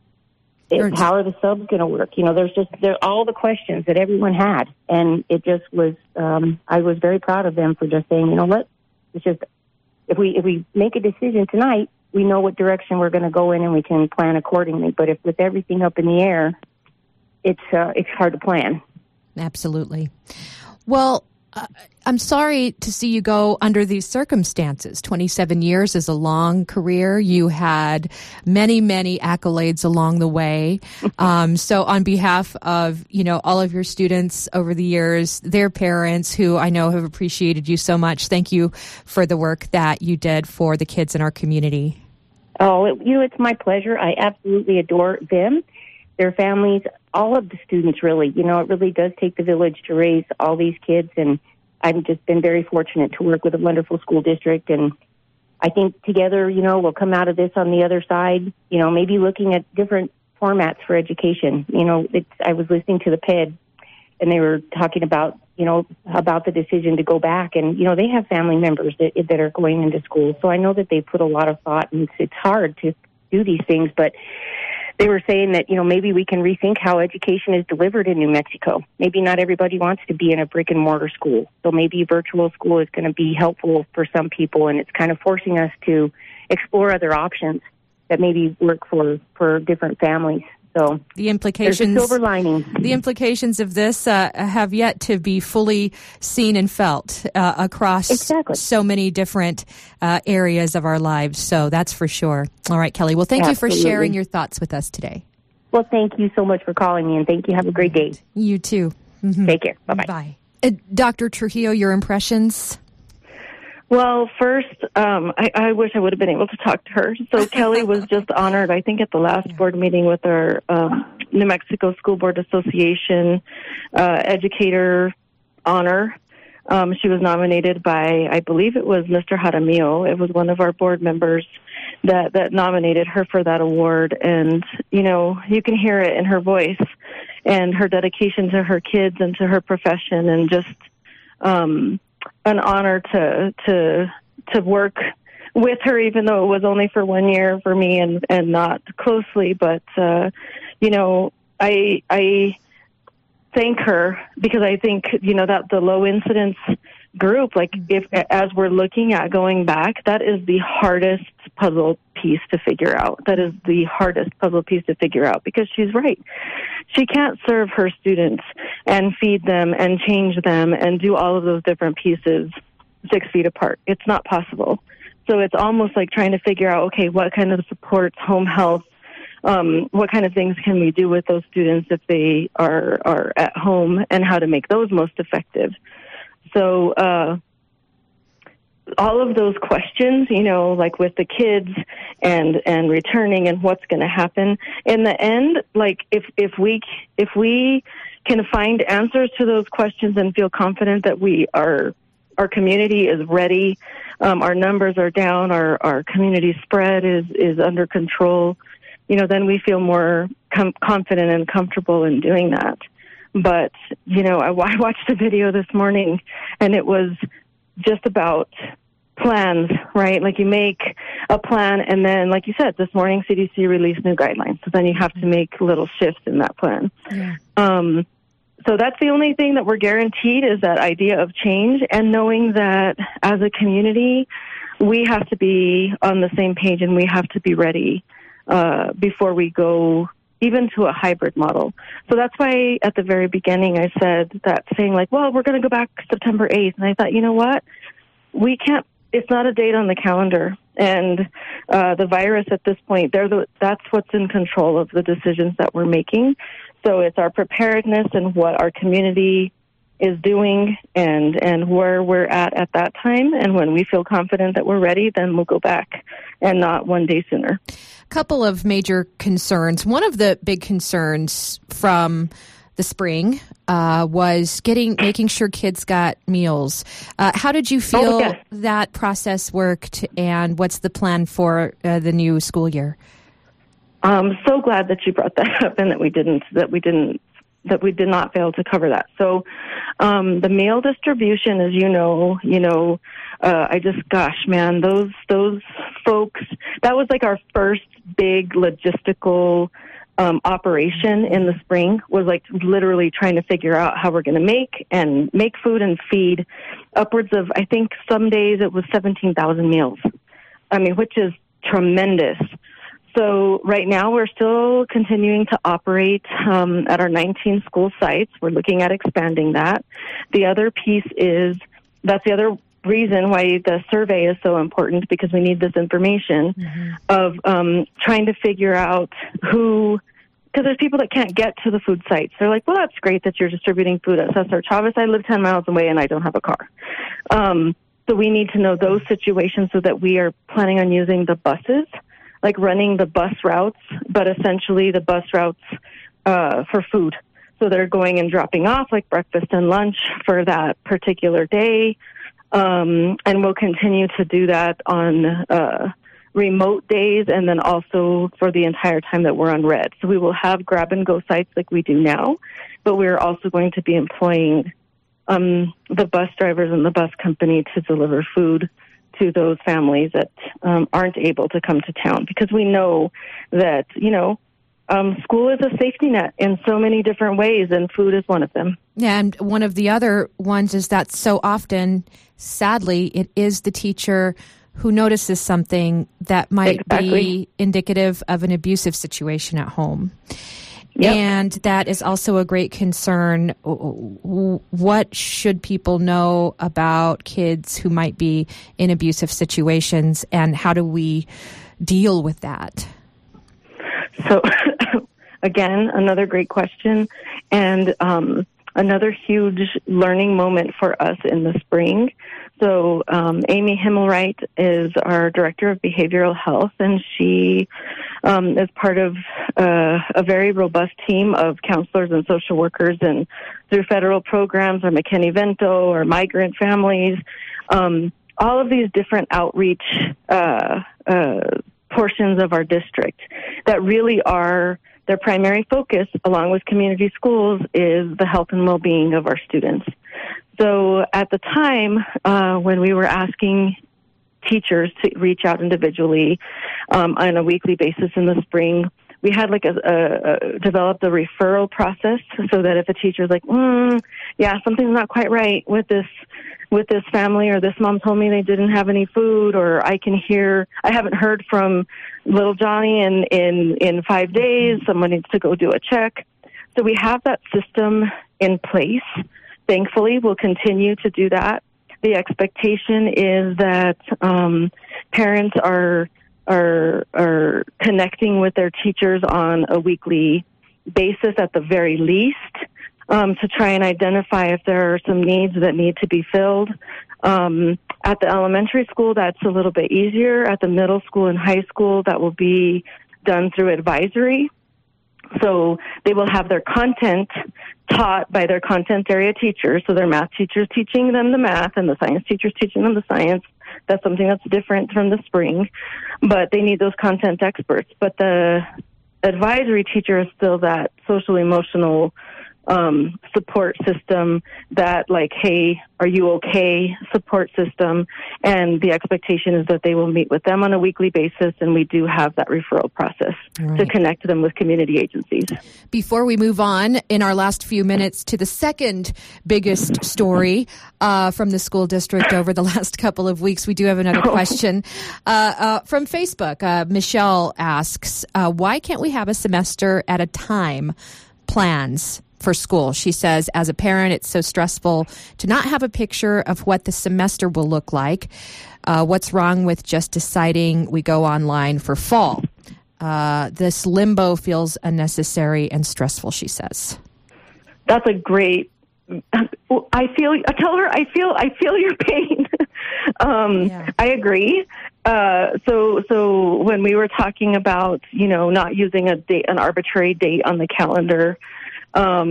Speaker 4: It, how are the subs going to work? You know, there's just there all the questions that everyone had, and it just was. Um, I was very proud of them for just saying, you know what, it's just if we if we make a decision tonight, we know what direction we're going to go in, and we can plan accordingly. But if with everything up in the air, it's uh, it's hard to plan.
Speaker 1: Absolutely. Well, uh, I'm sorry to see you go under these circumstances. twenty-seven years is a long career. You had many, many accolades along the way. Um, so on behalf of, you know, all of your students over the years, their parents who I know have appreciated you so much, thank you for the work that you did for the kids in our community.
Speaker 4: Oh, it, you know, it's my pleasure. I absolutely adore them, their families, all of the students, really. You know, it really does take the village to raise all these kids, and I've just been very fortunate to work with a wonderful school district, and I think together, you know, we'll come out of this on the other side, you know, maybe looking at different formats for education. You know, it's, I was listening to the P E D, and they were talking about, you know, about the decision to go back, and, you know, they have family members that, that are going into school, so I know that they put a lot of thought, and it's, it's hard to do these things, but they were saying that, you know, maybe we can rethink how education is delivered in New Mexico. Maybe not everybody wants to be in a brick and mortar school. So maybe virtual school is going to be helpful for some people, and it's kind of forcing us to explore other options that maybe work for, for different families. So
Speaker 1: the implications,
Speaker 4: there's a silver lining.
Speaker 1: The implications of this uh, have yet to be fully seen and felt uh, across
Speaker 4: exactly.
Speaker 1: so many different uh, areas of our lives. So that's for sure. All right, Kelly. Well, thank
Speaker 4: Absolutely.
Speaker 1: you for sharing your thoughts with us today.
Speaker 4: Well, thank you so much for calling me, and thank you. Have a great day.
Speaker 1: You too. Mm-hmm.
Speaker 4: Take care. Bye-bye.
Speaker 1: Bye. Uh, Doctor Trujillo, your impressions?
Speaker 2: Well, first, um, I, I wish I would have been able to talk to her. So Kelly was just honored, I think, at the last yeah. board meeting with our um, New Mexico School Board Association uh, educator honor. Um, she was nominated by, I believe it was Mister Jaramillo. It was one of our board members that, that nominated her for that award. And, you know, you can hear it in her voice and her dedication to her kids and to her profession, and just um an honor to to to work with her, even though it was only for one year for me and and not closely. But uh, you know, I I thank her because I think, you know, that the low incidence group, like if as we're looking at going back, that is the hardest puzzle piece to figure out. That is the hardest puzzle piece to figure out, because she's right. She can't serve her students and feed them and change them and do all of those different pieces six feet apart. It's not possible. So it's almost like trying to figure out, okay, what kind of supports, home health, um, what kind of things can we do with those students if they are, are at home, and how to make those most effective. So uh, all of those questions, you know, like with the kids and and returning and what's going to happen in the end, like if if we if we can find answers to those questions and feel confident that we are our community is ready, um, our numbers are down, our our community spread is is under control, you know, then we feel more com- confident and comfortable in doing that. But, you know, I, I watched a video this morning, and it was just about plans, right? Like you make a plan, and then, like you said, this morning C D C released new guidelines. So then you have to make little shifts in that plan. Yeah. Um, so that's the only thing that we're guaranteed, is that idea of change, and knowing that as a community, we have to be on the same page, and we have to be ready uh, before we go even to a hybrid model. So that's why at the very beginning I said that, saying like, well, we're going to go back September eighth. And I thought, you know what? We can't, it's not a date on the calendar. And uh, the virus at this point, they're the, that's what's in control of the decisions that we're making. So it's our preparedness and what our community is doing and, and where we're at at that time. And when we feel confident that we're ready, then we'll go back, and not one day sooner.
Speaker 1: Couple of major concerns. One of the big concerns from the spring uh, was getting making sure kids got meals. Uh, how did you feel
Speaker 2: oh, yes.
Speaker 1: that process worked, and what's the plan for uh, the new school year?
Speaker 2: I'm so glad that you brought that up and that we didn't that we didn't that we did not fail to cover that. So um, the meal distribution, as you know, you know, uh, I just gosh, man, those those folks. That was like our first big logistical um, operation in the spring. Was like literally trying to figure out how we're going to make and make food and feed upwards of, I think some days it was seventeen thousand meals. I mean, which is tremendous. So right now we're still continuing to operate um, at our nineteen school sites. We're looking at expanding that. The other piece is, that's the other reason why the survey is so important, because we need this information mm-hmm. of um, trying to figure out who, because there's people that can't get to the food sites. They're like, well, that's great that you're distributing food at Cesar Chavez. I live ten miles away and I don't have a car. Um, so we need to know those situations so that we are planning on using the buses, like running the bus routes, but essentially the bus routes uh, for food. So they're going and dropping off like breakfast and lunch for that particular day. Um, and we'll continue to do that on uh, remote days and then also for the entire time that we're on red. So we will have grab-and-go sites like we do now, but we're also going to be employing um, the bus drivers and the bus company to deliver food to those families that um, aren't able to come to town, because we know that, you know, um, school is a safety net in so many different ways, and food is one of them.
Speaker 1: Yeah, and one of the other ones is that so often, sadly, it is the teacher who notices something that might
Speaker 2: exactly.
Speaker 1: be indicative of an abusive situation at home.
Speaker 2: Yep.
Speaker 1: And that is also a great concern. What should people know about kids who might be in abusive situations, and how do we deal with that?
Speaker 2: So, again, another great question, and um, another huge learning moment for us in the spring. So um, Amy Himmelwright is our Director of Behavioral Health, and she um, is part of uh, a very robust team of counselors and social workers, and through federal programs or McKinney-Vento or migrant families, um, all of these different outreach uh, uh, portions of our district that really are their primary focus, along with community schools, is the health and well-being of our students. So at the time uh, when we were asking teachers to reach out individually um, on a weekly basis in the spring, we had like a, a, a developed a referral process so that if a teacher's like, mm, yeah, something's not quite right with this with this family, or this mom told me they didn't have any food, or I can hear I haven't heard from little Johnny in in in five days. Someone needs to go do a check. So we have that system in place. Thankfully, we'll continue to do that. The expectation is that um, parents are are are connecting with their teachers on a weekly basis at the very least, um, to try and identify if there are some needs that need to be filled. Um, at the elementary school, that's a little bit easier. At the middle school and high school, that will be done through advisory. So they will have their content taught by their content area teachers. So their math teachers teaching them the math and the science teachers teaching them the science. That's something that's different from the spring, but they need those content experts. But the advisory teacher is still that social emotional um, support system, that like, hey, are you okay support system. And the expectation is that they will meet with them on a weekly basis, and we do have that referral process right. to connect them with community agencies.
Speaker 1: Before we move on in our last few minutes to the second biggest story uh, from the school district over the last couple of weeks, we do have another question uh, uh, from Facebook. Uh, Michelle asks, uh, why can't we have a semester at a time plans for school? She says, as a parent, it's so stressful to not have a picture of what the semester will look like. Uh, what's wrong with just deciding we go online for fall? Uh, this limbo feels unnecessary and stressful, she says.
Speaker 2: That's a great, I feel, I tell her, I feel, I feel your pain. um, yeah. I agree. Uh, so, so when we were talking about, you know, not using a date, an arbitrary date on the calendar, Um,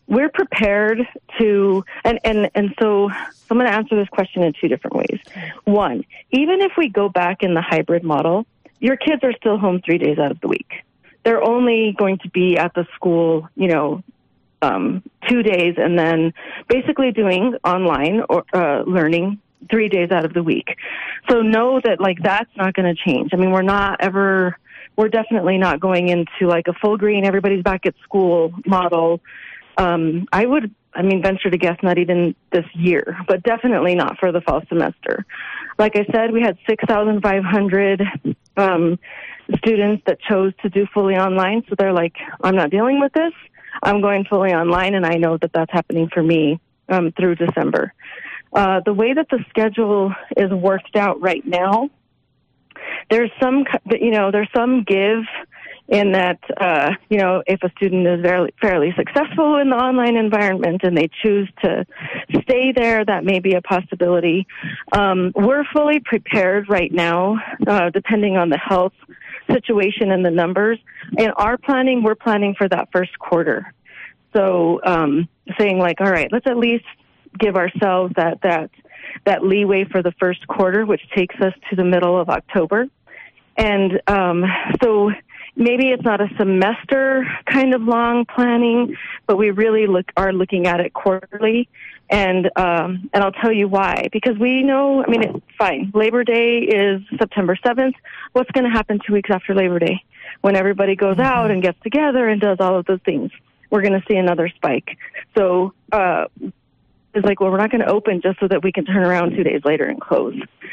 Speaker 2: we're prepared to, and, and, and so, so I'm going to answer this question in two different ways. One, even if we go back in the hybrid model, your kids are still home three days out of the week. They're only going to be at the school, you know, um, two days and then basically doing online or uh, learning three days out of the week. So know that, like, that's not going to change. I mean, we're not ever, we're definitely not going into like a full green, everybody's back at school model. Um, I would, I mean, venture to guess not even this year, but definitely not for the fall semester. Like I said, we had six thousand five hundred um, students that chose to do fully online. So they're like, I'm not dealing with this. I'm going fully online, and I know that that's happening for me um, through December. Uh, the way that the schedule is worked out right now, there's some, you know, there's some give in that, uh, you know, if a student is fairly, fairly successful in the online environment and they choose to stay there, that may be a possibility. Um, we're fully prepared right now, uh, depending on the health situation and the numbers. In our planning, we're planning for that first quarter. So um, saying like, all right, let's at least give ourselves that, that, that leeway for the first quarter, which takes us to the middle of October. And um, so maybe it's not a semester kind of long planning, but we really look are looking at it quarterly. And um, and I'll tell you why. Because we know, I mean, it's fine. Labor Day is September seventh. What's going to happen two weeks after Labor Day? When everybody goes mm-hmm. out and gets together and does all of those things, we're going to see another spike. So uh, it's like, well, we're not going to open just so that we can turn around two days later and close.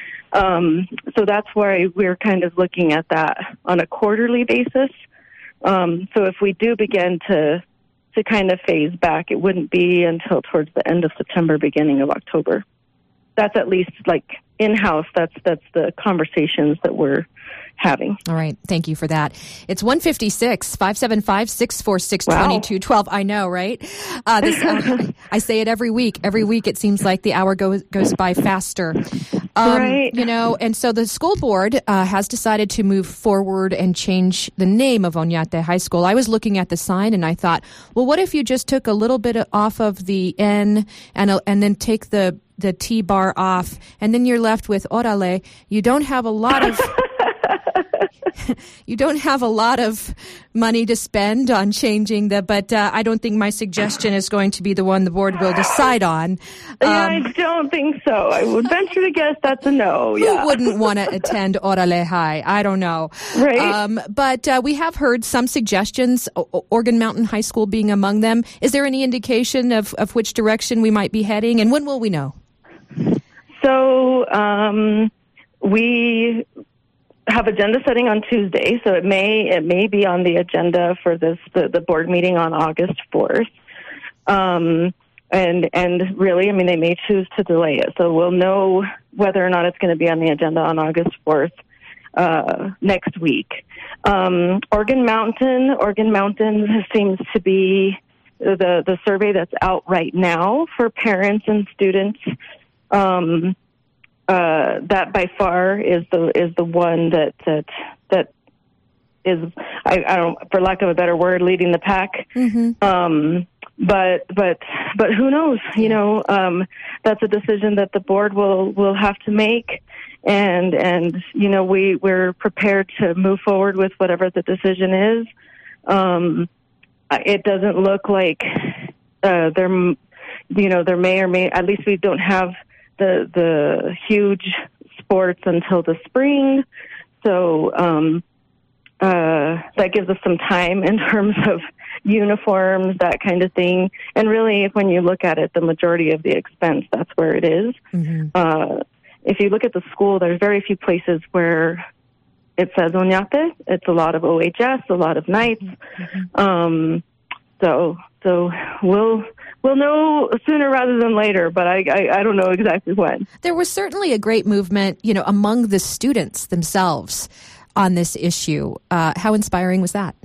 Speaker 2: Um, so that's why we're kind of looking at that on a quarterly basis. Um, so if we do begin to to kind of phase back, it wouldn't be until towards the end of September, beginning of October. That's at least like in-house. That's that's the conversations that we're having.
Speaker 1: All right. Thank you for that. It's one fifty-six, five seven five, six four six, two two one two. I know, right? Uh, this, uh, I say it every week. Every week it seems like the hour goes goes by faster. Um,
Speaker 2: right.
Speaker 1: You know, and so the school board uh, has decided to move forward and change the name of Oñate High School. I was looking at the sign and I thought, well, what if you just took a little bit off of the N and uh, and then take the the T bar off, and then you're left with Orale. You don't have a lot of you don't have a lot of money to spend on changing the, but uh, I don't think my suggestion is going to be the one the board will decide on. Um,
Speaker 2: yeah, I don't think so. I would venture to guess that's a no. Yeah.
Speaker 1: Who wouldn't want to attend Orale High? I don't know.
Speaker 2: Right.
Speaker 1: Um, but uh, we have heard some suggestions, o- Organ Mountain High School being among them. Is there any indication of, of which direction we might be heading, and when will we know?
Speaker 2: So um, we have agenda setting on Tuesday, so it may it may be on the agenda for this the, the board meeting on August fourth. Um, and and really, I mean, they may choose to delay it, so we'll know whether or not it's going to be on the agenda on August fourth uh, next week. Um, Organ Mountain, Organ Mountain seems to be the the survey that's out right now for parents and students. Um, uh, that by far is the is the one that that that is I, I don't for lack of a better word leading the pack. Mm-hmm. Um, but but but who knows? You know, um, that's a decision that the board will will have to make, and and you know we we're prepared to move forward with whatever the decision is. Um, it doesn't look like uh, there you know there may or may at least we don't have the the huge sports until the spring, so um, uh, that gives us some time in terms of uniforms, that kind of thing. And really, when you look at it, the majority of the expense, that's where it is. Mm-hmm. Uh, if you look at the school, there's very few places where it says Oñate. It's a lot of O H S, a lot of nights. Mm-hmm. Um, so so we'll we'll know sooner rather than later, but I, I I don't know exactly when.
Speaker 1: There was certainly a great movement, you know, among the students themselves on this issue. Uh, how inspiring was that?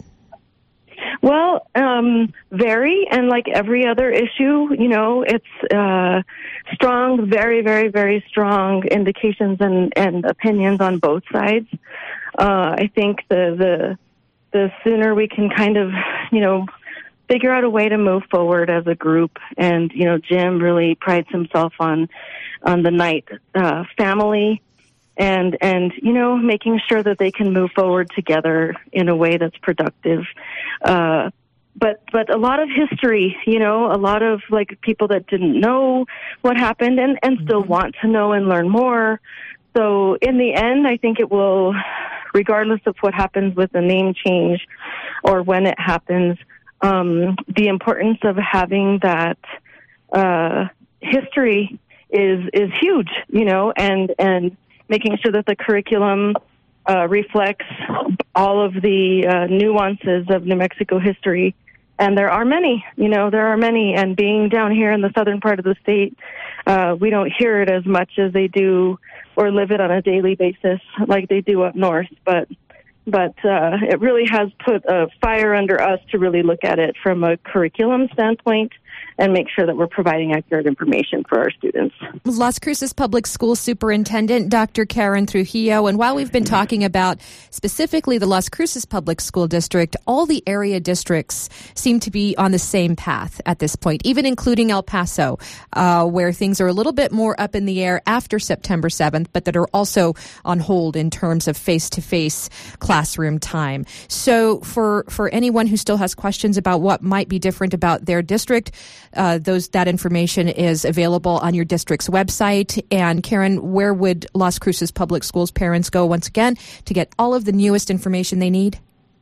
Speaker 2: Well, um, very, and like every other issue, you know, it's uh, strong, very, very, very strong indications and, and opinions on both sides. Uh, I think the, the the sooner we can kind of, you know, figure out a way to move forward as a group. And, you know, Jim really prides himself on, on the Knight uh, family and, and, you know, making sure that they can move forward together in a way that's productive. Uh, but, but a lot of history, you know, a lot of like people that didn't know what happened and, and still want to know and learn more. So in the end, I think it will, regardless of what happens with the name change or when it happens, um, the importance of having that uh, history is is huge, you know, and, and making sure that the curriculum uh, reflects all of the uh, nuances of New Mexico history. And there are many, you know, there are many. And being down here in the southern part of the state, uh, we don't hear it as much as they do or live it on a daily basis like they do up north. But but uh, it really has put a fire under us to really look at it from a curriculum standpoint and make sure that we're providing accurate information for our students.
Speaker 1: Las Cruces Public School Superintendent Doctor Karen Trujillo, and while we've been talking about specifically the Las Cruces Public School District, all the area districts seem to be on the same path at this point, even including El Paso, uh, where things are a little bit more up in the air after September seventh, but that are also on hold in terms of face-to-face classroom time. So for, for anyone who still has questions about what might be different about their district, Uh, those that information is available on your district's website. And Karen, where would Las Cruces Public Schools parents go once again to get all of the newest information they need?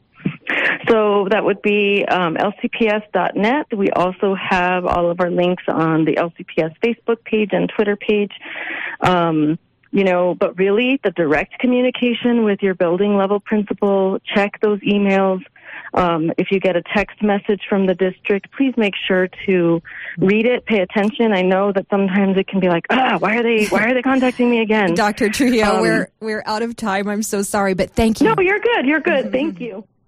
Speaker 2: So that would be um, L C P S dot net. We also have all of our links on the L C P S Facebook page and Twitter page. Um, you know, but really the direct communication with your building level principal, check those emails. Um, if you get a text message from the district, please make sure to read it, pay attention. I know that sometimes it can be like, ah, why are they, why are they contacting me again?
Speaker 1: Doctor Trujillo,
Speaker 2: um,
Speaker 1: we're, we're out of time. I'm so sorry, but thank you.
Speaker 2: No, you're good. You're good. Thank you.